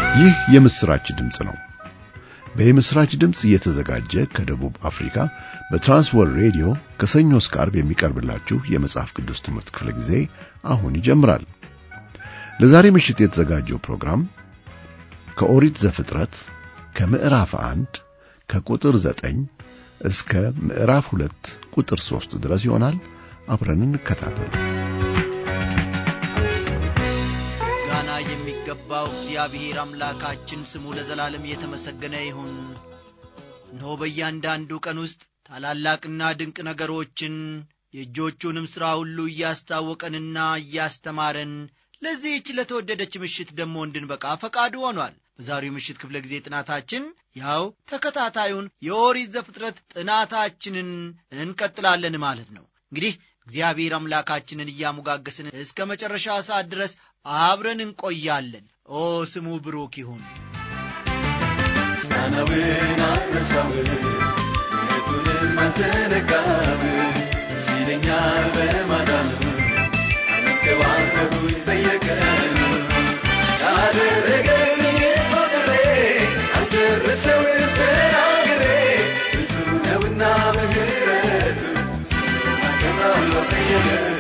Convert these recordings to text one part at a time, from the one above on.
ይህ የምስራች ድምጽ ነው። በምስራች ድምጽ እየተዘጋጀ ከደቡብ አፍሪካ በትራንስወርልድ ሬዲዮ ከሰኞ እስከ ዓርብ የሚቀርብላችሁ የመጽሐፍ ቅዱስ ትምህርት ክፍለ ጊዜ አሁን ይጀምራል። ለዛሬ ምሽት የተዘጋጀው ፕሮግራም ከኦሪት ዘፍጥረት ከምዕራፍ 1 ከቁጥር 9 እስከ ምዕራፍ 2 ቁጥር 3 ድረስ ይሆናል። አብረን እንከታተል። ምስጋና የሚገባው እግዚአብሔር አምላካችን ስሙ ለዘላለም የተመሰገነ ይሁን። እነሆ በእያንዳንዱ ቀን ውስጥ ታላላቅና ድንቅ ነገሮችን የእጆቹንም ሥራ ሁሉ እያስታወቀንና እያስተማረን ለዚህች ለተወደደች ምሽት ደግሞ እንድንበቃ ፈቃዱ ሆኗል። በዛሬው ምሽት ክፍለ ጊዜ ጥናታችን ያው ተከታታዩን የኦሪት ዘፍጥረት ጥናታችንን እንቀጥላለን ማለት ነው። እንግዲህ እግዚአብሔር አምላካችንን እያሙጋገስን እስከ መጨረሻ ሰዓት ድረስ አብረን እንቆያለን። ኦ ስሙ ብሩክ ይሁን። ሳናዊን አረሳው እቱንም አንዘነጋም ሲለኛል በማዳኑ አንከባከቡኝ በየቀኑ ያደረገልኝ ቆጥሬ አልጨርሰው ተናግሬ ብዙ ነውና ምሕረቱ ስሙን አከብራለሁ በየቀኑ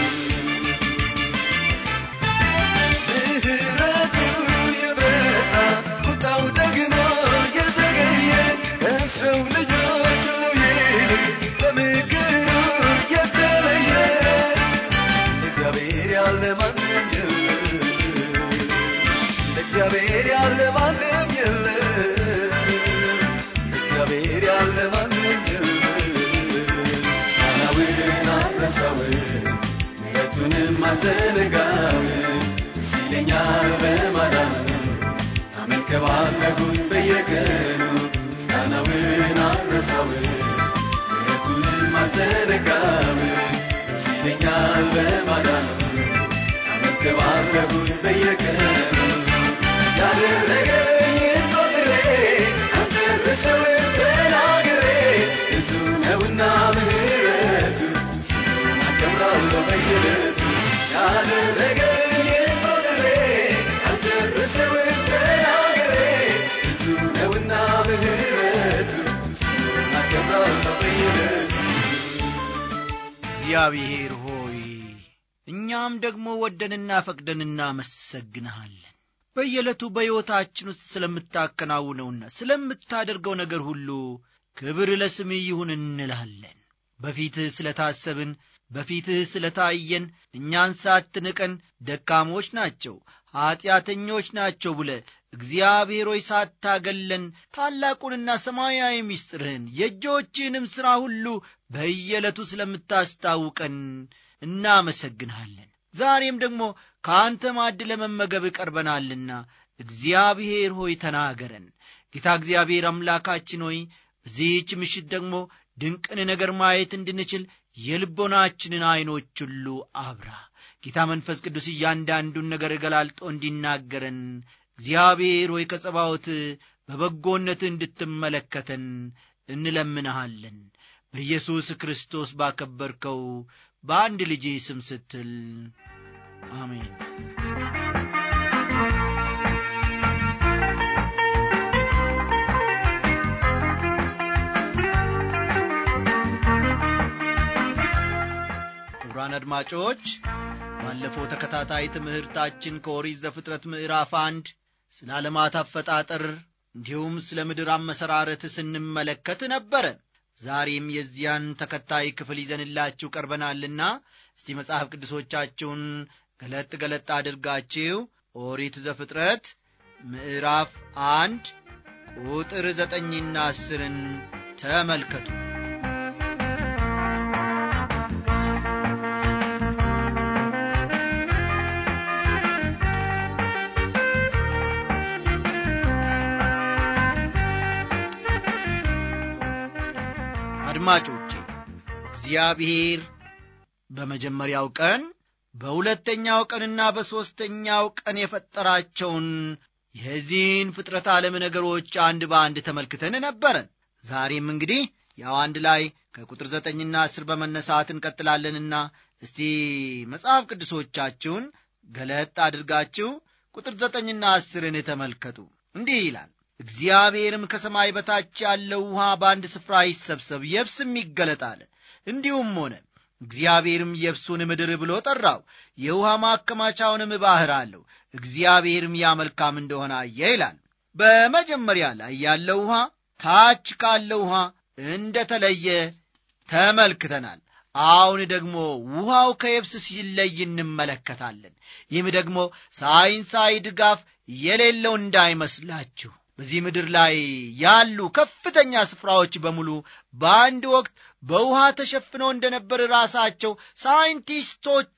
ምሕረቱ የበዛ ቁጣው ደግሞ የዘገየ ከሰው ልጆች ሁሉ ይልቅ በምክሩ የተለየ እግዚአብሔር ያለ ማንም የለም፣ እግዚአብሔር ያለ ማንም የለም፣ እግዚአብሔር ያለ ማንም የለም። ሳናዊን አረሳው ምሕረቱንም አልዘነጋም ሲለኛል በማዳኑ አንከባከቡኝ በየቀኑ ሳናዊን አረሳው ምሕረቱንም አልዘነጋም ሲለኛል በማዳኑ አንከባከቡኝ በየቀኑ ያደረገልኝን ቆጥሬ አልጨርሰው ተናግሬ ብዙ ነውና ምሕረቱ ስሙን አከብራለሁ በየዕለቱ ያደረገልኝን ቆጥሬ አልጨርሰው ተናግሬ ብዙ ነውና ምሕረቱ ስሙን አከብራለሁ በየዕለቱ። እግዚአብሔር ሆይ እኛም ደግሞ ወደንና ፈቅደን እናመሰግንሃለን። በየዕለቱ በሕይወታችን ውስጥ ስለምታከናውነውና ስለምታደርገው ነገር ሁሉ ክብር ለስምህ ይሁን እንላለን። በፊትህ ስለታሰብን፣ በፊትህ ስለታየን፣ እኛን ሳትንቀን ደካሞች ናቸው ኀጢአተኞች ናቸው ብለህ እግዚአብሔር ሆይ ሳታገለን ታላቁንና ሰማያዊ ምስጢርህን የእጆችህንም ሥራ ሁሉ በየዕለቱ ስለምታስታውቀን እናመሰግንሃለን። ዛሬም ደግሞ ከአንተ ማዕድ ለመመገብ ቀርበናልና እግዚአብሔር ሆይ ተናገረን። ጌታ እግዚአብሔር አምላካችን ሆይ በዚህች ምሽት ደግሞ ድንቅን ነገር ማየት እንድንችል የልቦናችንን ዐይኖች ሁሉ አብራ። ጌታ መንፈስ ቅዱስ እያንዳንዱን ነገር ገላልጦ እንዲናገረን እግዚአብሔር ሆይ ከጸባዖት በበጎነት እንድትመለከተን እንለምንሃለን። በኢየሱስ ክርስቶስ ባከበርከው በአንድ ልጅ ስም ስትል አሜን። ክቡራን አድማጮች ባለፈው ተከታታይ ትምህርታችን ከኦሪት ዘፍጥረት ምዕራፍ 1 ስለ ዓለማት አፈጣጠር እንዲሁም ስለ ምድር አመሰራረት ስንመለከት ነበረ። ዛሬም የዚያን ተከታይ ክፍል ይዘንላችሁ ቀርበናልና እስቲ መጽሐፍ ቅዱሶቻችሁን ገለጥ ገለጥ አድርጋችሁ ኦሪት ዘፍጥረት ምዕራፍ 1 ቁጥር 9ና 10ን ተመልከቱ። አድማጮቼ እግዚአብሔር በመጀመሪያው ቀን በሁለተኛው ቀንና በሦስተኛው ቀን የፈጠራቸውን የዚህን ፍጥረት ዓለም ነገሮች አንድ በአንድ ተመልክተን ነበረ። ዛሬም እንግዲህ ያው አንድ ላይ ከቁጥር 9ና 10 በመነሳት እንቀጥላለንና እስቲ መጽሐፍ ቅዱሶቻችሁን ገለጥ አድርጋችሁ ቁጥር 9ና 10ን ተመልከቱ። እንዲህ ይላል፣ እግዚአብሔርም ከሰማይ በታች ያለው ውሃ በአንድ ስፍራ ይሰብሰብ፣ የብስም ይገለጥ አለ። እንዲሁም ሆነ። እግዚአብሔርም የብሱን ምድር ብሎ ጠራው፣ የውሃ ማከማቻውንም ባሕር አለው። እግዚአብሔርም ያ መልካም እንደሆነ አየ ይላል። በመጀመሪያ ላይ ያለው ውሃ ታች ካለው ውሃ እንደተለየ ተመልክተናል። አሁን ደግሞ ውሃው ከየብስ ሲለይ እንመለከታለን። ይህም ደግሞ ሳይንሳዊ ድጋፍ የሌለው እንዳይመስላችሁ። በዚህ ምድር ላይ ያሉ ከፍተኛ ስፍራዎች በሙሉ በአንድ ወቅት በውሃ ተሸፍነው እንደነበር ራሳቸው ሳይንቲስቶቹ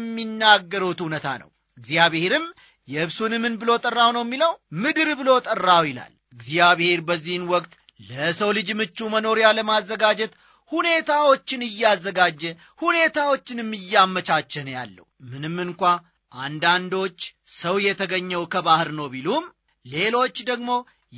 የሚናገሩት እውነታ ነው። እግዚአብሔርም የብሱን ምን ብሎ ጠራው ነው የሚለው? ምድር ብሎ ጠራው ይላል። እግዚአብሔር በዚህን ወቅት ለሰው ልጅ ምቹ መኖሪያ ለማዘጋጀት ሁኔታዎችን እያዘጋጀ ሁኔታዎችንም እያመቻቸ ነው ያለው። ምንም እንኳ አንዳንዶች ሰው የተገኘው ከባህር ነው ቢሉም፣ ሌሎች ደግሞ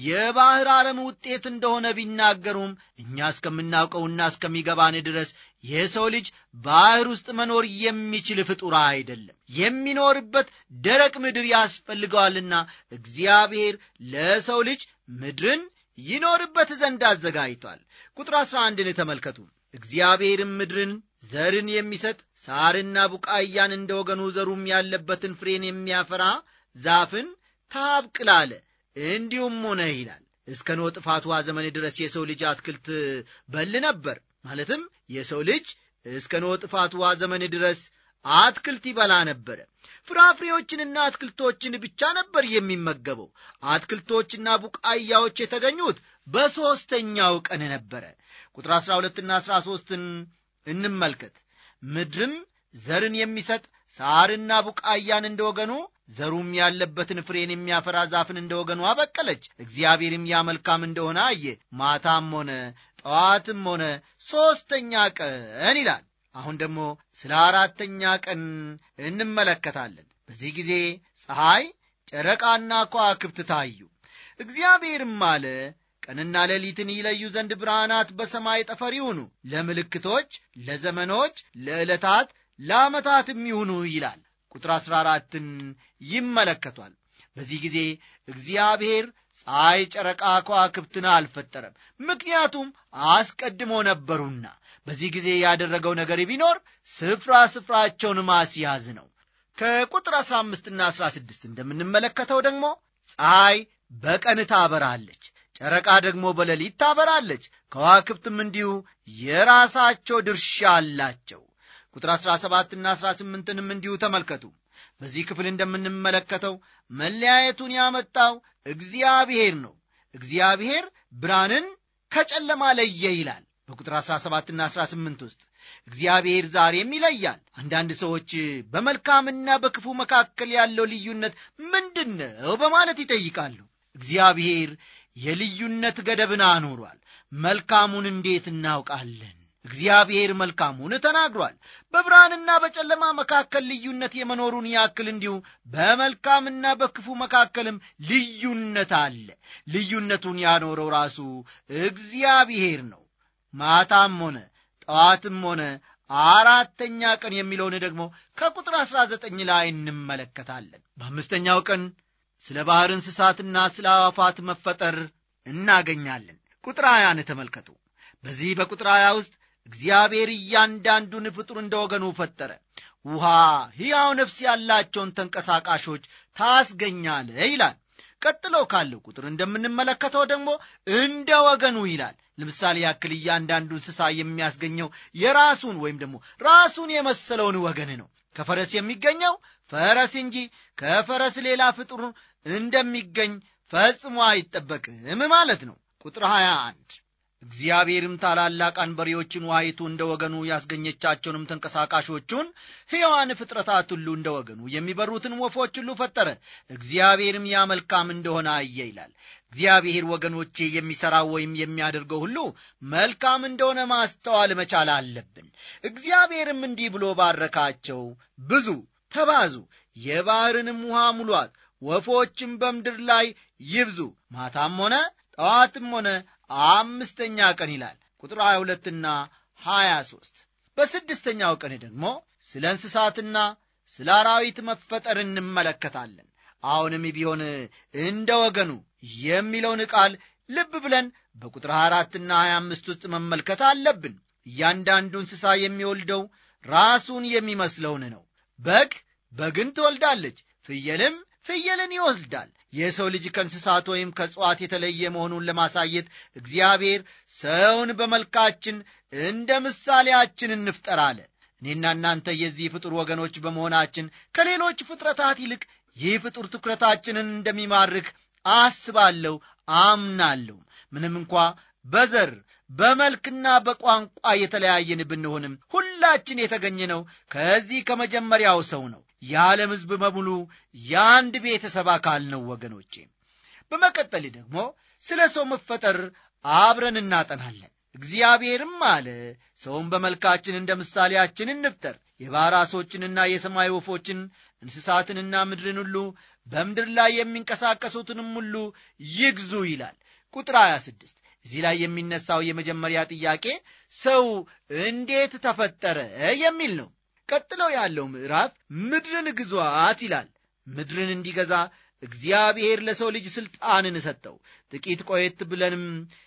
የባህር አረም ውጤት እንደሆነ ቢናገሩም እኛ እስከምናውቀውና እስከሚገባን ድረስ የሰው ልጅ ባህር ውስጥ መኖር የሚችል ፍጡር አይደለም። የሚኖርበት ደረቅ ምድር ያስፈልገዋልና እግዚአብሔር ለሰው ልጅ ምድርን ይኖርበት ዘንድ አዘጋጅቷል። ቁጥር 11ን ተመልከቱ። እግዚአብሔርም ምድርን ዘርን የሚሰጥ ሳርና ቡቃያን እንደ ወገኑ ዘሩም ያለበትን ፍሬን የሚያፈራ ዛፍን ታብቅል አለ። እንዲሁም ሆነ ይላል። እስከ ኖህ ጥፋት ውኃ ዘመን ድረስ የሰው ልጅ አትክልት በል ነበር። ማለትም የሰው ልጅ እስከ ኖህ ጥፋት ውኃ ዘመን ድረስ አትክልት ይበላ ነበረ። ፍራፍሬዎችንና አትክልቶችን ብቻ ነበር የሚመገበው። አትክልቶችና ቡቃያዎች የተገኙት በሦስተኛው ቀን ነበረ። ቁጥር 12ና 13ን እንመልከት። ምድርም ዘርን የሚሰጥ ሳርና ቡቃያን እንደ ወገኑ ዘሩም ያለበትን ፍሬን የሚያፈራ ዛፍን እንደ ወገኑ አበቀለች። እግዚአብሔርም ያ መልካም እንደሆነ አየ። ማታም ሆነ ጠዋትም ሆነ ሦስተኛ ቀን ይላል። አሁን ደግሞ ስለ አራተኛ ቀን እንመለከታለን። በዚህ ጊዜ ፀሐይ፣ ጨረቃና ከዋክብት ታዩ። እግዚአብሔርም አለ፣ ቀንና ሌሊትን ይለዩ ዘንድ ብርሃናት በሰማይ ጠፈር ይሁኑ፣ ለምልክቶች፣ ለዘመኖች፣ ለዕለታት፣ ለዓመታትም ይሁኑ ይላል። ቁጥር 14ን ይመለከቷል። በዚህ ጊዜ እግዚአብሔር ፀሐይ፣ ጨረቃ፣ ከዋክብትን አልፈጠረም፣ ምክንያቱም አስቀድሞ ነበሩና። በዚህ ጊዜ ያደረገው ነገር ቢኖር ስፍራቸውን ማስያዝ ነው። ከቁጥር 15ና 16 እንደምንመለከተው ደግሞ ፀሐይ በቀን ታበራለች፣ ጨረቃ ደግሞ በሌሊት ታበራለች፣ ከዋክብትም እንዲሁ የራሳቸው ድርሻ አላቸው። ቁጥር 17ና 18ንም እንዲሁ ተመልከቱ። በዚህ ክፍል እንደምንመለከተው መለያየቱን ያመጣው እግዚአብሔር ነው። እግዚአብሔር ብርሃንን ከጨለማ ለየ ይላል በቁጥር 17ና 18 ውስጥ። እግዚአብሔር ዛሬም ይለያል። አንዳንድ ሰዎች በመልካምና በክፉ መካከል ያለው ልዩነት ምንድነው በማለት ይጠይቃሉ። እግዚአብሔር የልዩነት ገደብን አኖሯል። መልካሙን እንዴት እናውቃለን? እግዚአብሔር መልካሙን ተናግሯል። በብርሃንና በጨለማ መካከል ልዩነት የመኖሩን ያክል እንዲሁ በመልካምና በክፉ መካከልም ልዩነት አለ። ልዩነቱን ያኖረው ራሱ እግዚአብሔር ነው። ማታም ሆነ ጠዋትም ሆነ አራተኛ ቀን የሚለውን ደግሞ ከቁጥር 19 ላይ እንመለከታለን። በአምስተኛው ቀን ስለ ባህር እንስሳትና ስለ አዕዋፋት መፈጠር እናገኛለን። ቁጥር 20ን ተመልከቱ። በዚህ በቁጥር 20 ውስጥ እግዚአብሔር እያንዳንዱን ፍጡር እንደ ወገኑ ፈጠረ። ውሃ ሕያው ነፍስ ያላቸውን ተንቀሳቃሾች ታስገኛለ ይላል። ቀጥሎ ካለው ቁጥር እንደምንመለከተው ደግሞ እንደ ወገኑ ይላል። ለምሳሌ ያክል እያንዳንዱ እንስሳ የሚያስገኘው የራሱን ወይም ደግሞ ራሱን የመሰለውን ወገን ነው። ከፈረስ የሚገኘው ፈረስ እንጂ ከፈረስ ሌላ ፍጡር እንደሚገኝ ፈጽሞ አይጠበቅም ማለት ነው። ቁጥር 21 እግዚአብሔርም ታላላቅ አንበሪዎችን ውሃይቱ እንደ ወገኑ ያስገኘቻቸውንም ተንቀሳቃሾቹን ሕያዋን ፍጥረታት ሁሉ እንደ ወገኑ የሚበሩትን ወፎች ሁሉ ፈጠረ። እግዚአብሔርም ያ መልካም እንደሆነ አየ ይላል። እግዚአብሔር ወገኖቼ የሚሠራው ወይም የሚያደርገው ሁሉ መልካም እንደሆነ ማስተዋል መቻል አለብን። እግዚአብሔርም እንዲህ ብሎ ባረካቸው፣ ብዙ ተባዙ፣ የባሕርንም ውሃ ሙሏት፣ ወፎችም በምድር ላይ ይብዙ፣ ማታም ሆነ ጠዋትም ሆነ አምስተኛ ቀን ይላል። ቁጥር 22ና 23 በስድስተኛው ቀን ደግሞ ስለ እንስሳትና ስለ አራዊት መፈጠር እንመለከታለን። አሁንም ቢሆን እንደ ወገኑ የሚለውን ቃል ልብ ብለን በቁጥር 24 እና 25 ውስጥ መመልከት አለብን። እያንዳንዱ እንስሳ የሚወልደው ራሱን የሚመስለውን ነው። በግ በግን ትወልዳለች፣ ፍየልም ፍየልን ይወልዳል። የሰው ልጅ ከእንስሳት ወይም ከእጽዋት የተለየ መሆኑን ለማሳየት እግዚአብሔር ሰውን በመልካችን እንደ ምሳሌያችን እንፍጠር አለ። እኔና እናንተ የዚህ ፍጡር ወገኖች በመሆናችን ከሌሎች ፍጥረታት ይልቅ ይህ ፍጡር ትኩረታችንን እንደሚማርክ አስባለሁ፣ አምናለሁ። ምንም እንኳ በዘር በመልክና በቋንቋ የተለያየን ብንሆንም ሁላችን የተገኘነው ከዚህ ከመጀመሪያው ሰው ነው። የዓለም ሕዝብ በሙሉ የአንድ ቤተሰብ አካል ነው ወገኖቼ። በመቀጠል ደግሞ ስለ ሰው መፈጠር አብረን እናጠናለን። እግዚአብሔርም አለ ሰውን በመልካችን እንደ ምሳሌያችን እንፍጠር፣ የባሕር ዓሦችንና የሰማይ ወፎችን እንስሳትንና ምድርን ሁሉ በምድር ላይ የሚንቀሳቀሱትንም ሁሉ ይግዙ ይላል። ቁጥር 26 እዚህ ላይ የሚነሳው የመጀመሪያ ጥያቄ ሰው እንዴት ተፈጠረ የሚል ነው። ቀጥለው ያለው ምዕራፍ ምድርን ግዟት ይላል። ምድርን እንዲገዛ እግዚአብሔር ለሰው ልጅ ሥልጣንን ሰጠው። ጥቂት ቆየት ብለንም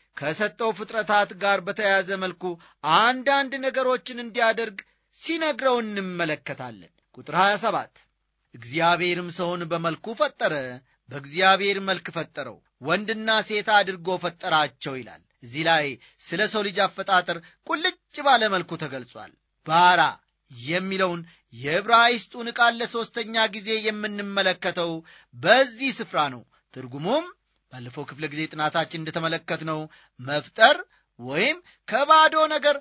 ከሰጠው ፍጥረታት ጋር በተያያዘ መልኩ አንዳንድ ነገሮችን እንዲያደርግ ሲነግረው እንመለከታለን። ቁጥር 27 እግዚአብሔርም ሰውን በመልኩ ፈጠረ፣ በእግዚአብሔር መልክ ፈጠረው፣ ወንድና ሴት አድርጎ ፈጠራቸው ይላል። እዚህ ላይ ስለ ሰው ልጅ አፈጣጠር ቁልጭ ባለ መልኩ ተገልጿል። ባራ የሚለውን የዕብራይስጡን ቃል ለሦስተኛ ጊዜ የምንመለከተው በዚህ ስፍራ ነው። ትርጉሙም ባለፈው ክፍለ ጊዜ ጥናታችን እንደተመለከትነው መፍጠር ወይም ከባዶ ነገር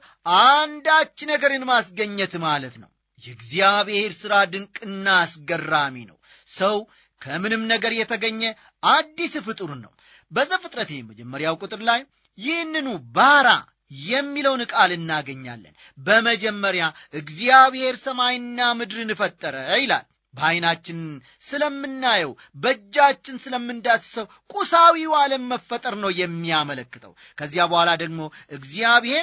አንዳች ነገርን ማስገኘት ማለት ነው። የእግዚአብሔር ሥራ ድንቅና አስገራሚ ነው። ሰው ከምንም ነገር የተገኘ አዲስ ፍጡር ነው። በዘፍጥረት የመጀመሪያው ቁጥር ላይ ይህንኑ ባራ የሚለውን ቃል እናገኛለን። በመጀመሪያ እግዚአብሔር ሰማይና ምድርን ፈጠረ ይላል። በዓይናችን ስለምናየው በእጃችን ስለምንዳስሰው ቁሳዊው ዓለም መፈጠር ነው የሚያመለክተው። ከዚያ በኋላ ደግሞ እግዚአብሔር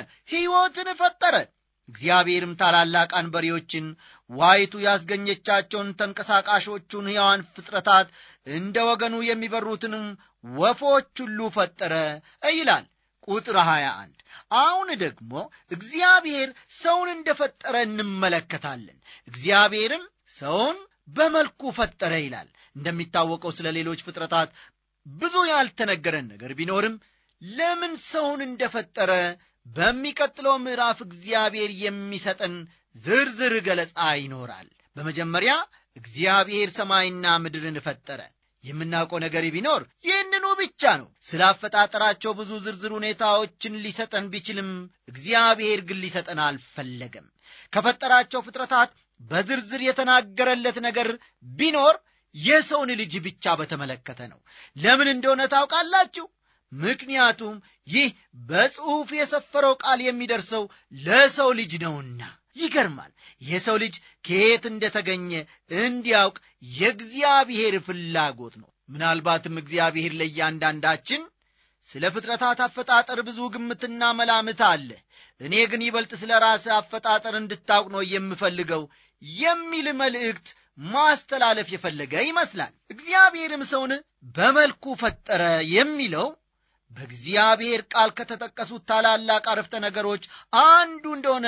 ሕይወትን ፈጠረ። እግዚአብሔርም ታላላቅ አንበሪዎችን፣ ዋይቱ ያስገኘቻቸውን ተንቀሳቃሾቹን ሕያዋን ፍጥረታት፣ እንደ ወገኑ የሚበሩትንም ወፎች ሁሉ ፈጠረ ይላል። ቁጥር 21 አሁን ደግሞ እግዚአብሔር ሰውን እንደፈጠረ እንመለከታለን። እግዚአብሔርም ሰውን በመልኩ ፈጠረ ይላል። እንደሚታወቀው ስለ ሌሎች ፍጥረታት ብዙ ያልተነገረን ነገር ቢኖርም ለምን ሰውን እንደፈጠረ በሚቀጥለው ምዕራፍ እግዚአብሔር የሚሰጠን ዝርዝር ገለጻ ይኖራል። በመጀመሪያ እግዚአብሔር ሰማይና ምድርን ፈጠረ። የምናውቀው ነገር ቢኖር ይህንኑ ብቻ ነው። ስለ አፈጣጠራቸው ብዙ ዝርዝር ሁኔታዎችን ሊሰጠን ቢችልም እግዚአብሔር ግን ሊሰጠን አልፈለገም። ከፈጠራቸው ፍጥረታት በዝርዝር የተናገረለት ነገር ቢኖር የሰውን ልጅ ብቻ በተመለከተ ነው። ለምን እንደሆነ ታውቃላችሁ? ምክንያቱም ይህ በጽሑፍ የሰፈረው ቃል የሚደርሰው ለሰው ልጅ ነውና። ይገርማል። የሰው ልጅ ከየት እንደተገኘ እንዲያውቅ የእግዚአብሔር ፍላጎት ነው። ምናልባትም እግዚአብሔር ለእያንዳንዳችን ስለ ፍጥረታት አፈጣጠር ብዙ ግምትና መላምት አለ፣ እኔ ግን ይበልጥ ስለ ራስህ አፈጣጠር እንድታውቅ ነው የምፈልገው የሚል መልእክት ማስተላለፍ የፈለገ ይመስላል። እግዚአብሔርም ሰውን በመልኩ ፈጠረ የሚለው በእግዚአብሔር ቃል ከተጠቀሱት ታላላቅ አረፍተ ነገሮች አንዱ እንደሆነ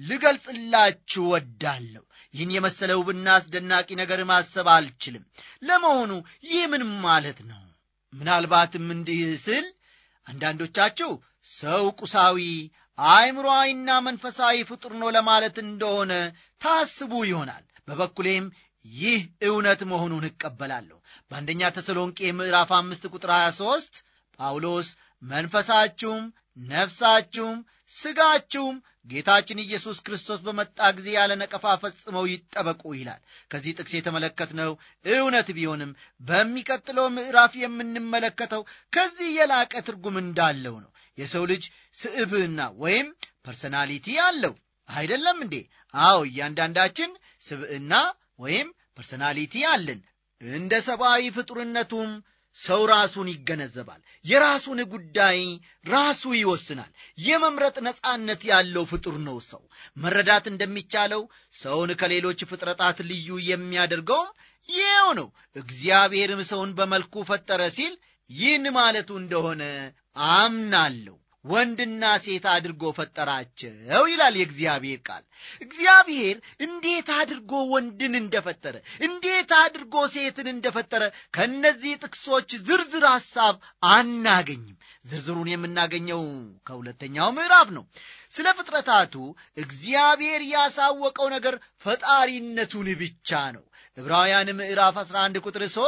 ልገልጽላችሁ ወዳለሁ። ይህን የመሰለ ውብና አስደናቂ ነገር ማሰብ አልችልም። ለመሆኑ ይህ ምን ማለት ነው? ምናልባትም እንዲህ ስል አንዳንዶቻችሁ ሰው ቁሳዊ፣ አእምሮአዊና መንፈሳዊ ፍጡር ነው ለማለት እንደሆነ ታስቡ ይሆናል። በበኩሌም ይህ እውነት መሆኑን እቀበላለሁ። በአንደኛ ተሰሎንቄ ምዕራፍ 5 ቁጥር 23 ጳውሎስ መንፈሳችሁም ነፍሳችሁም ሥጋችሁም ጌታችን ኢየሱስ ክርስቶስ በመጣ ጊዜ ያለ ነቀፋ ፈጽመው ይጠበቁ ይላል። ከዚህ ጥቅስ የተመለከትነው እውነት ቢሆንም በሚቀጥለው ምዕራፍ የምንመለከተው ከዚህ የላቀ ትርጉም እንዳለው ነው። የሰው ልጅ ስብዕና ወይም ፐርሰናሊቲ አለው አይደለም እንዴ? አዎ፣ እያንዳንዳችን ስብዕና ወይም ፐርሰናሊቲ አለን። እንደ ሰብአዊ ፍጡርነቱም ሰው ራሱን ይገነዘባል። የራሱን ጉዳይ ራሱ ይወስናል። የመምረጥ ነጻነት ያለው ፍጡር ነው ሰው። መረዳት እንደሚቻለው ሰውን ከሌሎች ፍጥረታት ልዩ የሚያደርገውም ይኸው ነው። እግዚአብሔርም ሰውን በመልኩ ፈጠረ ሲል ይህን ማለቱ እንደሆነ አምናለሁ። ወንድና ሴት አድርጎ ፈጠራቸው ይላል የእግዚአብሔር ቃል። እግዚአብሔር እንዴት አድርጎ ወንድን እንደፈጠረ፣ እንዴት አድርጎ ሴትን እንደፈጠረ ከነዚህ ጥቅሶች ዝርዝር ሐሳብ አናገኝም። ዝርዝሩን የምናገኘው ከሁለተኛው ምዕራፍ ነው። ስለ ፍጥረታቱ እግዚአብሔር ያሳወቀው ነገር ፈጣሪነቱን ብቻ ነው። ዕብራውያን ምዕራፍ 11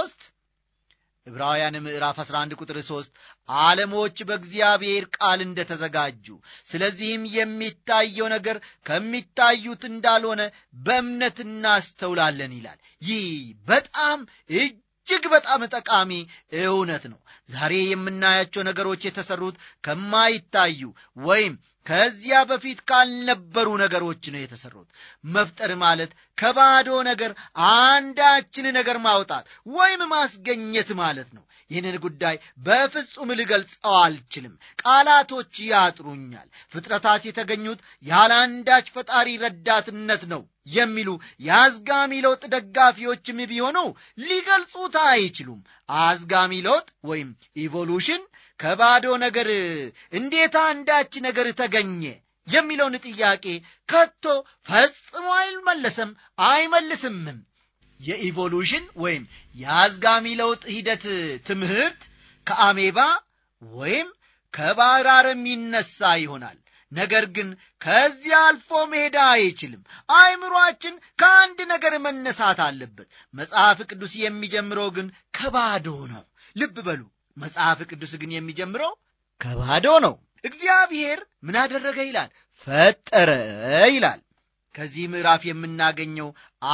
ቁጥር 3 ዓለሞች በእግዚአብሔር ቃል እንደተዘጋጁ፣ ስለዚህም የሚታየው ነገር ከሚታዩት እንዳልሆነ በእምነት እናስተውላለን ይላል። ይህ እጅግ በጣም ጠቃሚ እውነት ነው። ዛሬ የምናያቸው ነገሮች የተሰሩት ከማይታዩ ወይም ከዚያ በፊት ካልነበሩ ነገሮች ነው የተሰሩት። መፍጠር ማለት ከባዶ ነገር አንዳችን ነገር ማውጣት ወይም ማስገኘት ማለት ነው። ይህንን ጉዳይ በፍጹም ልገልጸው አልችልም። ቃላቶች ያጥሩኛል። ፍጥረታት የተገኙት ያለ አንዳች ፈጣሪ ረዳትነት ነው የሚሉ የአዝጋሚ ለውጥ ደጋፊዎችም ቢሆኑ ሊገልጹት አይችሉም። አዝጋሚ ለውጥ ወይም ኢቮሉሽን ከባዶ ነገር እንዴት አንዳች ነገር ተገኘ የሚለውን ጥያቄ ከቶ ፈጽሞ አይመልስምም። የኢቮሉሽን ወይም የአዝጋሚ ለውጥ ሂደት ትምህርት ከአሜባ ወይም ከባሕር አረም ይነሳ ይሆናል። ነገር ግን ከዚያ አልፎ መሄድ አይችልም። አእምሮአችን ከአንድ ነገር መነሳት አለበት። መጽሐፍ ቅዱስ የሚጀምረው ግን ከባዶ ነው። ልብ በሉ፣ መጽሐፍ ቅዱስ ግን የሚጀምረው ከባዶ ነው። እግዚአብሔር ምን አደረገ ይላል? ፈጠረ ይላል። ከዚህ ምዕራፍ የምናገኘው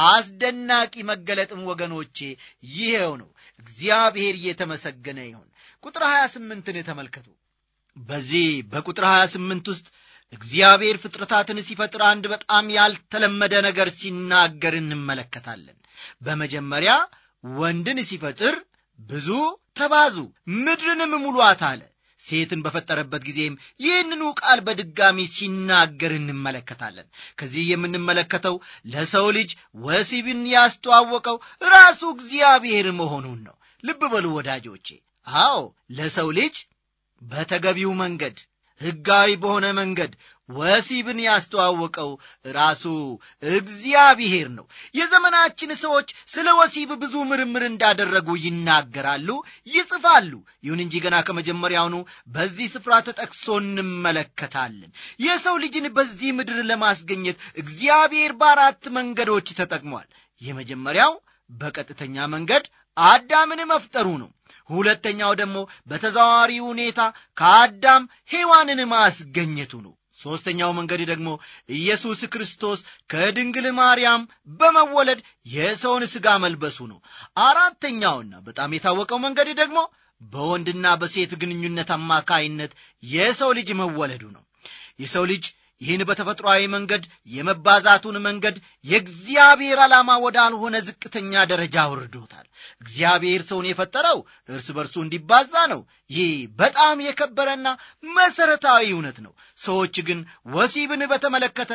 አስደናቂ መገለጥም ወገኖቼ ይሄው ነው። እግዚአብሔር እየተመሰገነ ይሁን። ቁጥር 28ን ተመልከቱ። በዚህ በቁጥር 28 ውስጥ እግዚአብሔር ፍጥረታትን ሲፈጥር አንድ በጣም ያልተለመደ ነገር ሲናገር እንመለከታለን። በመጀመሪያ ወንድን ሲፈጥር ብዙ ተባዙ ምድርንም ሙሉአት አለ። ሴትን በፈጠረበት ጊዜም ይህንኑ ቃል በድጋሚ ሲናገር እንመለከታለን። ከዚህ የምንመለከተው ለሰው ልጅ ወሲብን ያስተዋወቀው ራሱ እግዚአብሔር መሆኑን ነው። ልብ በሉ ወዳጆቼ። አዎ ለሰው ልጅ በተገቢው መንገድ ሕጋዊ በሆነ መንገድ ወሲብን ያስተዋወቀው ራሱ እግዚአብሔር ነው። የዘመናችን ሰዎች ስለ ወሲብ ብዙ ምርምር እንዳደረጉ ይናገራሉ፣ ይጽፋሉ። ይሁን እንጂ ገና ከመጀመሪያውኑ በዚህ ስፍራ ተጠቅሶ እንመለከታለን። የሰው ልጅን በዚህ ምድር ለማስገኘት እግዚአብሔር በአራት መንገዶች ተጠቅሟል። የመጀመሪያው በቀጥተኛ መንገድ አዳምን መፍጠሩ ነው። ሁለተኛው ደግሞ በተዘዋዋሪ ሁኔታ ከአዳም ሔዋንን ማስገኘቱ ነው። ሦስተኛው መንገድ ደግሞ ኢየሱስ ክርስቶስ ከድንግል ማርያም በመወለድ የሰውን ሥጋ መልበሱ ነው። አራተኛውና በጣም የታወቀው መንገድ ደግሞ በወንድና በሴት ግንኙነት አማካይነት የሰው ልጅ መወለዱ ነው። የሰው ልጅ ይህን በተፈጥሯዊ መንገድ የመባዛቱን መንገድ የእግዚአብሔር ዓላማ ወዳልሆነ ዝቅተኛ ደረጃ አውርዶታል። እግዚአብሔር ሰውን የፈጠረው እርስ በርሱ እንዲባዛ ነው። ይህ በጣም የከበረና መሠረታዊ እውነት ነው። ሰዎች ግን ወሲብን በተመለከተ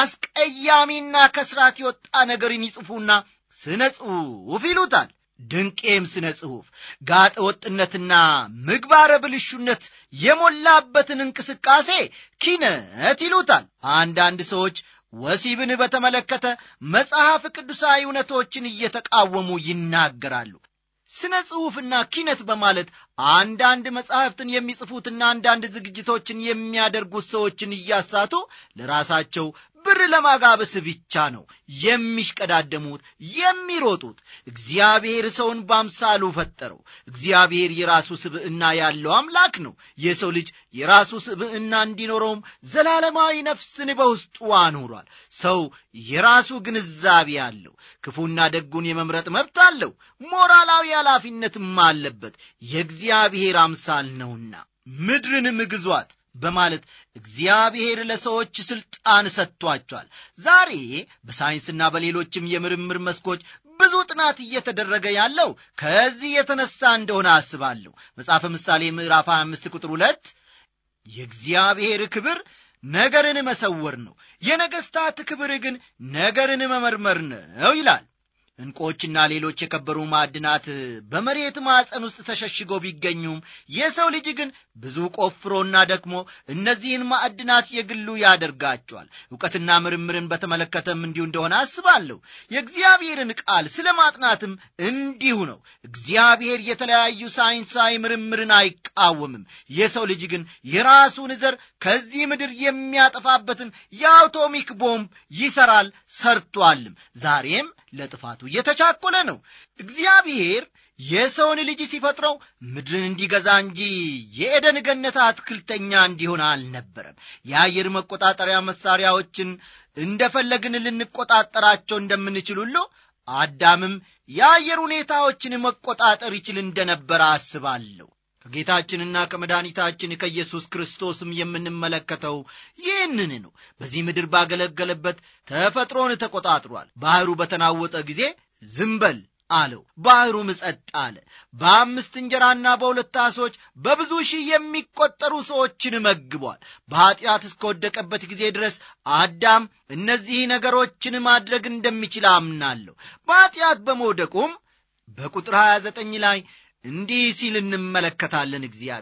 አስቀያሚና ከስርዓት የወጣ ነገርን ይጽፉና ስነ ጽሑፍ ይሉታል። ድንቄም ስነ ጽሑፍ ጋጠ ወጥነትና ምግባረ ብልሹነት የሞላበትን እንቅስቃሴ ኪነት ይሉታል። አንዳንድ ሰዎች ወሲብን በተመለከተ መጽሐፍ ቅዱሳዊ እውነቶችን እየተቃወሙ ይናገራሉ። ስነ ጽሑፍና ኪነት በማለት አንዳንድ መጽሐፍትን የሚጽፉትና አንዳንድ ዝግጅቶችን የሚያደርጉት ሰዎችን እያሳቱ ለራሳቸው ብር ለማጋበስ ብቻ ነው የሚሽቀዳደሙት፣ የሚሮጡት። እግዚአብሔር ሰውን በአምሳሉ ፈጠረው። እግዚአብሔር የራሱ ስብዕና ያለው አምላክ ነው። የሰው ልጅ የራሱ ስብዕና እንዲኖረውም ዘላለማዊ ነፍስን በውስጡ አኑሯል። ሰው የራሱ ግንዛቤ አለው። ክፉና ደጉን የመምረጥ መብት አለው። ሞራላዊ ኃላፊነትም አለበት። የእግዚአብሔር አምሳል ነውና ምድርንም ግዟት በማለት እግዚአብሔር ለሰዎች ስልጣን ሰጥቷቸዋል። ዛሬ በሳይንስና በሌሎችም የምርምር መስኮች ብዙ ጥናት እየተደረገ ያለው ከዚህ የተነሳ እንደሆነ አስባለሁ። መጽሐፈ ምሳሌ ምዕራፍ 25 ቁጥር 2 የእግዚአብሔር ክብር ነገርን መሰወር ነው፣ የነገሥታት ክብር ግን ነገርን መመርመር ነው ይላል። ዕንቁዎችና ሌሎች የከበሩ ማዕድናት በመሬት ማዕፀን ውስጥ ተሸሽገው ቢገኙም የሰው ልጅ ግን ብዙ ቆፍሮና ደክሞ እነዚህን ማዕድናት የግሉ ያደርጋቸዋል። ዕውቀትና ምርምርን በተመለከተም እንዲሁ እንደሆነ አስባለሁ። የእግዚአብሔርን ቃል ስለ ማጥናትም እንዲሁ ነው። እግዚአብሔር የተለያዩ ሳይንሳዊ ምርምርን አይቃወምም። የሰው ልጅ ግን የራሱን ዘር ከዚህ ምድር የሚያጠፋበትን የአቶሚክ ቦምብ ይሰራል፣ ሰርቷልም። ዛሬም ለጥፋቱ እየተቻኮለ ነው። እግዚአብሔር የሰውን ልጅ ሲፈጥረው ምድርን እንዲገዛ እንጂ የኤደን ገነት አትክልተኛ እንዲሆን አልነበረም። የአየር መቆጣጠሪያ መሳሪያዎችን እንደፈለግን ልንቆጣጠራቸው እንደምንችል ሁሉ አዳምም የአየር ሁኔታዎችን መቆጣጠር ይችል እንደነበረ አስባለሁ። ከጌታችንና ከመድኃኒታችን ከኢየሱስ ክርስቶስም የምንመለከተው ይህንን ነው። በዚህ ምድር ባገለገለበት ተፈጥሮን ተቆጣጥሯል። ባህሩ በተናወጠ ጊዜ ዝም በል አለው፣ ባህሩም ጸጥ አለ። በ5 እንጀራና በ2 ዓሦች በብዙ ሺህ የሚቆጠሩ ሰዎችን መግቧል። በኃጢአት እስከወደቀበት ጊዜ ድረስ አዳም እነዚህ ነገሮችን ማድረግ እንደሚችል አምናለሁ። በኃጢአት በመውደቁም በቁጥር 29 ላይ እንዲህ ሲል እንመለከታለን።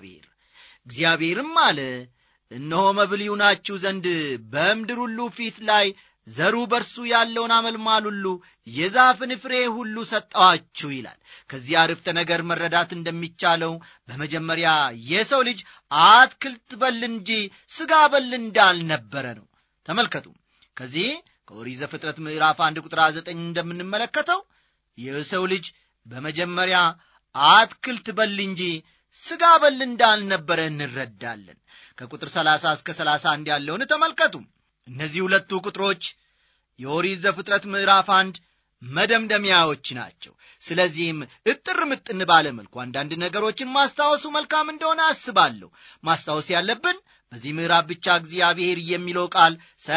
እግዚአብሔርም አለ፣ እነሆ መብል ይሁናችሁ ዘንድ በምድር ሁሉ ፊት ላይ ዘሩ በርሱ ያለውን አመልማል ሁሉ የዛፍን ፍሬ ሁሉ ሰጠዋችሁ ይላል። ከዚህ አረፍተ ነገር መረዳት እንደሚቻለው በመጀመሪያ የሰው ልጅ አትክልት በል እንጂ ሥጋ በል እንዳልነበረ ነው። ተመልከቱ። ከዚህ ከኦሪት ዘፍጥረት ምዕራፍ 1 ቁጥር 9 እንደምንመለከተው የሰው ልጅ በመጀመሪያ አትክልት በል እንጂ ሥጋ በል እንዳልነበረ እንረዳለን። ከቁጥር 30 እስከ 31 ያለውን ተመልከቱ። እነዚህ ሁለቱ ቁጥሮች የኦሪት ዘፍጥረት ምዕራፍ 1 መደምደሚያዎች ናቸው። ስለዚህም እጥር ምጥን ባለ መልኩ አንዳንድ ነገሮችን ማስታወሱ መልካም እንደሆነ አስባለሁ። ማስታወስ ያለብን በዚህ ምዕራፍ ብቻ እግዚአብሔር የሚለው ቃል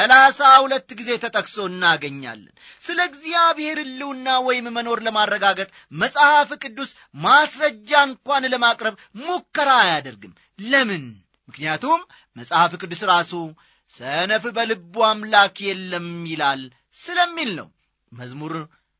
32 ጊዜ ተጠቅሶ እናገኛለን። ስለ እግዚአብሔር ሕልውና ወይም መኖር ለማረጋገጥ መጽሐፍ ቅዱስ ማስረጃ እንኳን ለማቅረብ ሙከራ አያደርግም። ለምን? ምክንያቱም መጽሐፍ ቅዱስ ራሱ ሰነፍ በልቡ አምላክ የለም ይላል ስለሚል ነው። መዝሙር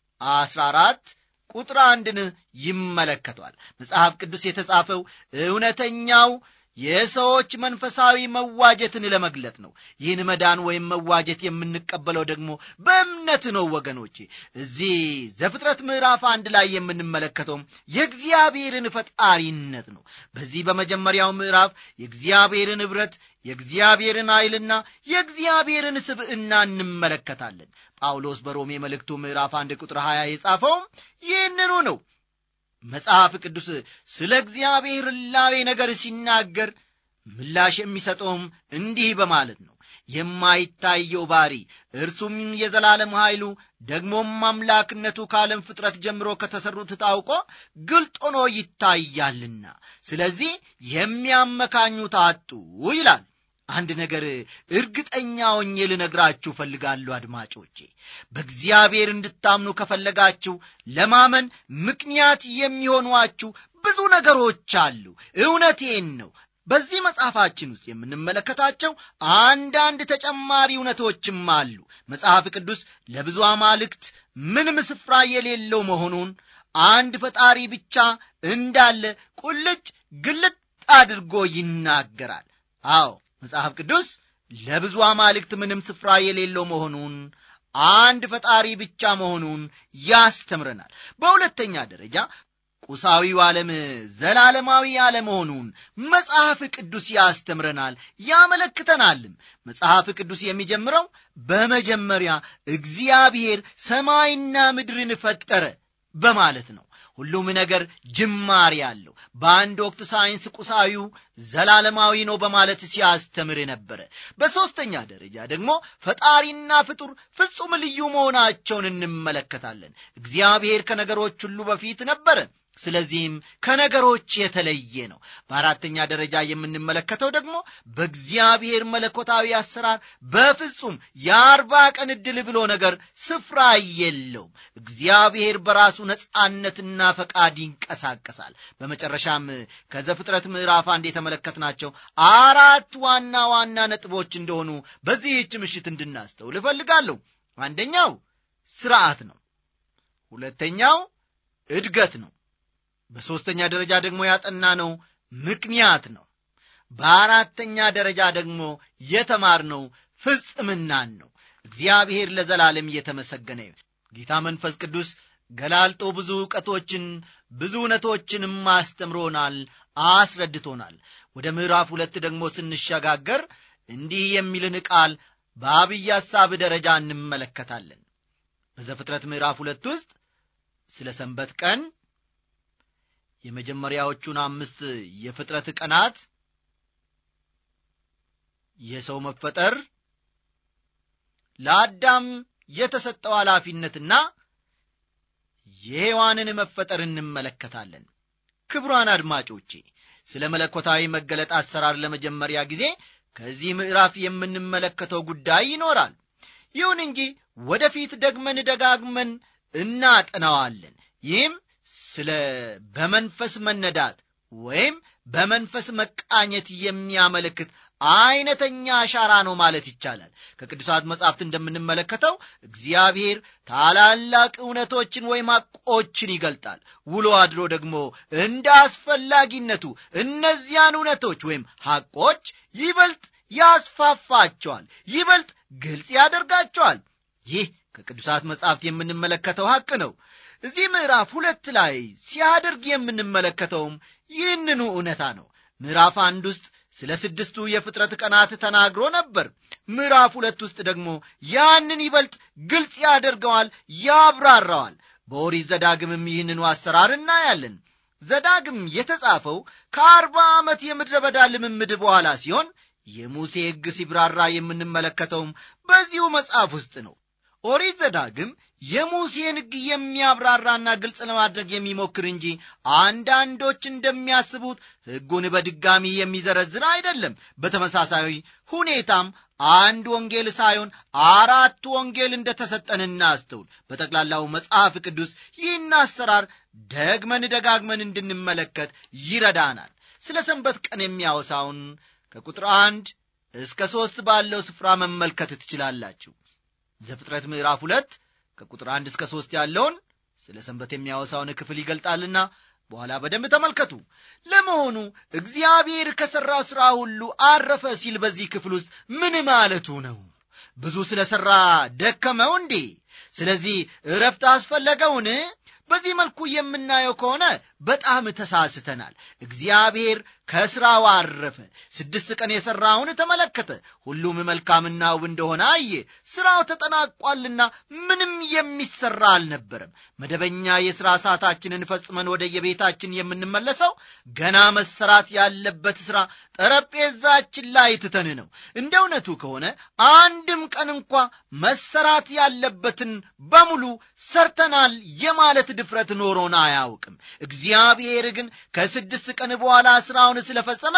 14 ቁጥር 1ን ይመለከቷል። መጽሐፍ ቅዱስ የተጻፈው እውነተኛው የሰዎች መንፈሳዊ መዋጀትን ለመግለጥ ነው። ይህን መዳን ወይም መዋጀት የምንቀበለው ደግሞ በእምነት ነው ወገኖቼ። እዚህ ዘፍጥረት ምዕራፍ 1 ላይ የምንመለከተው የእግዚአብሔርን ፈጣሪነት ነው። በዚህ በመጀመሪያው ምዕራፍ የእግዚአብሔርን ኅብረት፣ የእግዚአብሔርን ኃይልና የእግዚአብሔርን ስብዕና እንመለከታለን። ጳውሎስ በሮሜ መልእክቱ ምዕራፍ 1 ቁጥር 20 የጻፈው ይህንኑ ነው። መጽሐፍ ቅዱስ ስለ እግዚአብሔር ሕላዌ ነገር ሲናገር ምላሽ የሚሰጠውም እንዲህ በማለት ነው። የማይታየው ባሪ እርሱም የዘላለም ኃይሉ ደግሞም አምላክነቱ ከዓለም ፍጥረት ጀምሮ ከተሰሩት ታውቆ ግልጥ ሆኖ ይታያልና ስለዚህ የሚያመካኙት አጡ ይላል። አንድ ነገር እርግጠኛ ሆኜ ልነግራችሁ ፈልጋለሁ አድማጮቼ። በእግዚአብሔር እንድታምኑ ከፈለጋችሁ ለማመን ምክንያት የሚሆኗችሁ ብዙ ነገሮች አሉ። እውነቴን ነው። በዚህ መጽሐፋችን ውስጥ የምንመለከታቸው አንዳንድ ተጨማሪ እውነቶችም አሉ። መጽሐፍ ቅዱስ ለብዙ አማልክት ምንም ስፍራ የሌለው መሆኑን፣ አንድ ፈጣሪ ብቻ እንዳለ ቁልጭ ግልጥ አድርጎ ይናገራል። አዎ መጽሐፍ ቅዱስ ለብዙ አማልክት ምንም ስፍራ የሌለው መሆኑን፣ አንድ ፈጣሪ ብቻ መሆኑን ያስተምረናል። በሁለተኛ ደረጃ ቁሳዊው ዓለም ዘላለማዊ አለመሆኑን መጽሐፍ ቅዱስ ያስተምረናል፣ ያመለክተናልም። መጽሐፍ ቅዱስ የሚጀምረው በመጀመሪያ እግዚአብሔር ሰማይና ምድርን ፈጠረ በማለት ነው። ሁሉም ነገር ጅማሬ አለው። በአንድ ወቅት ሳይንስ ቁሳዊው ዘላለማዊ ነው በማለት ሲያስተምር ነበረ። በሶስተኛ ደረጃ ደግሞ ፈጣሪና ፍጡር ፍጹም ልዩ መሆናቸውን እንመለከታለን። እግዚአብሔር ከነገሮች ሁሉ በፊት ነበረ። ስለዚህም ከነገሮች የተለየ ነው። በአራተኛ ደረጃ የምንመለከተው ደግሞ በእግዚአብሔር መለኮታዊ አሰራር በፍጹም የ40 ቀን ዕድል ብሎ ነገር ስፍራ የለውም። እግዚአብሔር በራሱ ነጻነትና ፈቃድ ይንቀሳቀሳል። በመጨረሻም ከዘፍጥረት ምዕራፍ 1 የተመለከትናቸው 4 ዋና ዋና ነጥቦች እንደሆኑ በዚህች ምሽት እንድናስተውል እፈልጋለሁ። አንደኛው ሥርዓት ነው። ሁለተኛው እድገት ነው። በሶስተኛ ደረጃ ደግሞ ያጠናነው ምክንያት ነው። በአራተኛ ደረጃ ደግሞ የተማርነው ፍጽምናን ነው። እግዚአብሔር ለዘላለም እየተመሰገነ ይሁን። ጌታ መንፈስ ቅዱስ ገላልጦ ብዙ ዕውቀቶችን ብዙ እውነቶችንም አስተምሮናል፣ አስረድቶናል። ወደ ምዕራፍ 2 ደግሞ ስንሸጋገር እንዲህ የሚልን ቃል በአብይ ሐሳብ ደረጃ እንመለከታለን። በዘፍጥረት ምዕራፍ 2 ውስጥ ስለ ሰንበት ቀን፣ የመጀመሪያዎቹን 5 የፍጥረት ቀናት፣ የሰው መፈጠር፣ ለአዳም የተሰጠው ኃላፊነትና የሔዋንን መፈጠር እንመለከታለን። ክቡራን አድማጮቼ፣ ስለ መለኮታዊ መገለጥ አሰራር ለመጀመሪያ ጊዜ ከዚህ ምዕራፍ የምንመለከተው ጉዳይ ይኖራል። ይሁን እንጂ ወደፊት ደግመን ደጋግመን እናጠናዋለን። ይህም ስለ በመንፈስ መነዳት ወይም በመንፈስ መቃኘት የሚያመለክት አይነተኛ አሻራ ነው ማለት ይቻላል። ከቅዱሳት መጻሕፍት እንደምንመለከተው እግዚአብሔር ታላላቅ እውነቶችን ወይም ሐቆችን ይገልጣል። ውሎ አድሮ ደግሞ እንደ አስፈላጊነቱ እነዚያን እውነቶች ወይም ሐቆች ይበልጥ ያስፋፋቸዋል፣ ይበልጥ ግልጽ ያደርጋቸዋል። ይህ ከቅዱሳት መጻሕፍት የምንመለከተው ሐቅ ነው። እዚህ ምዕራፍ 2 ላይ ሲያደርግ የምንመለከተውም ይህንኑ እውነታ ነው። ምዕራፍ 1 ውስጥ ስለ 6 የፍጥረት ቀናት ተናግሮ ነበር። ምዕራፍ 2 ውስጥ ደግሞ ያንን ይበልጥ ግልጽ ያደርገዋል፣ ያብራራዋል። በኦሪት ዘዳግምም ይህንኑ አሰራር እናያለን። ዘዳግም የተጻፈው ከ40 ዓመት የምድረ በዳ ልምምድ በኋላ ሲሆን የሙሴ ሕግ ሲብራራ የምንመለከተውም በዚሁ መጽሐፍ ውስጥ ነው። ኦሪት ዘዳግም የሙሴን ሕግ የሚያብራራና ግልጽ ለማድረግ የሚሞክር እንጂ አንዳንዶች እንደሚያስቡት ሕጉን በድጋሚ የሚዘረዝር አይደለም። በተመሳሳይ ሁኔታም አንድ ወንጌል ሳይሆን 4 ወንጌል እንደተሰጠን እናስተውል። በጠቅላላው መጽሐፍ ቅዱስ ይህን አሰራር ደግመን ደጋግመን እንድንመለከት ይረዳናል። ስለ ሰንበት ቀን የሚያወሳውን ከቁጥር 1 እስከ 3 ባለው ስፍራ መመልከት ትችላላችሁ። ዘፍጥረት ምዕራፍ 2 ከቁጥር 1 እስከ 3 ያለውን ስለ ሰንበት የሚያወሳውን ክፍል ይገልጣልና በኋላ በደንብ ተመልከቱ። ለመሆኑ እግዚአብሔር ከሠራው ሥራ ሁሉ አረፈ ሲል በዚህ ክፍል ውስጥ ምን ማለቱ ነው? ብዙ ስለ ሠራ ደከመው እንዴ? ስለዚህ ዕረፍት አስፈለገውን? በዚህ መልኩ የምናየው ከሆነ በጣም ተሳስተናል። እግዚአብሔር ከሥራው አረፈ። 6 ቀን የሠራውን ተመለከተ። ሁሉም መልካምና ውብ እንደሆነ አየ። ሥራው ተጠናቋልና ምንም የሚሠራ አልነበረም። መደበኛ የሥራ ሰዓታችንን ፈጽመን ወደ የቤታችን የምንመለሰው ገና መሰራት ያለበት ሥራ ጠረጴዛችን ላይ ትተን ነው። እንደ እውነቱ ከሆነ አንድም ቀን እንኳ መሰራት ያለበትን በሙሉ ሰርተናል የማለት ድፍረት ኖሮን አያውቅም። እግዚአብሔር ግን ከ6 ቀን በኋላ ሥራውን ስለፈጸመ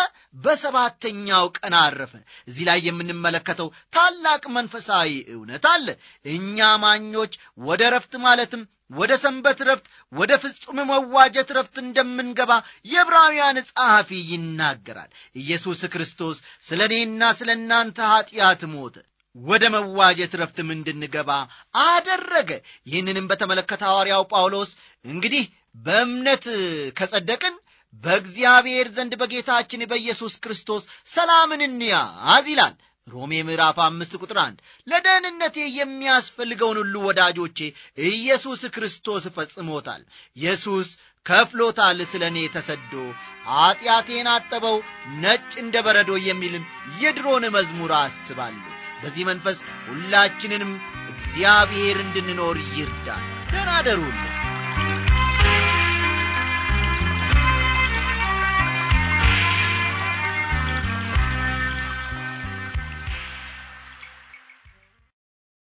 በሰባተኛው ቀን አረፈ። እዚህ ላይ የምንመለከተው ታላቅ መንፈሳዊ እውነት አለ። እኛ አማኞች ወደ ረፍት ማለትም ወደ ሰንበት ረፍት፣ ወደ ፍጹም መዋጀት ረፍት እንደምንገባ የዕብራውያን ጸሐፊ ይናገራል። ኢየሱስ ክርስቶስ ስለ እኔና ስለ እናንተ ኀጢአት ሞተ፣ ወደ መዋጀት ረፍትም እንድንገባ አደረገ። ይህንንም በተመለከተ ሐዋርያው ጳውሎስ እንግዲህ በእምነት ከጸደቅን በእግዚአብሔር ዘንድ በጌታችን በኢየሱስ ክርስቶስ ሰላምን እንያዝ ይላል። ሮሜ ምዕራፍ 5 ቁጥር 1። ለደህንነቴ የሚያስፈልገውን ሁሉ ወዳጆቼ ኢየሱስ ክርስቶስ ፈጽሞታል። ኢየሱስ ከፍሎታል፣ ስለ እኔ ተሰዶ ኀጢአቴን አጠበው ነጭ እንደ በረዶ የሚልን የድሮን መዝሙር አስባለሁ። በዚህ መንፈስ ሁላችንንም እግዚአብሔር እንድንኖር ይርዳል። ደህና እደሩልን።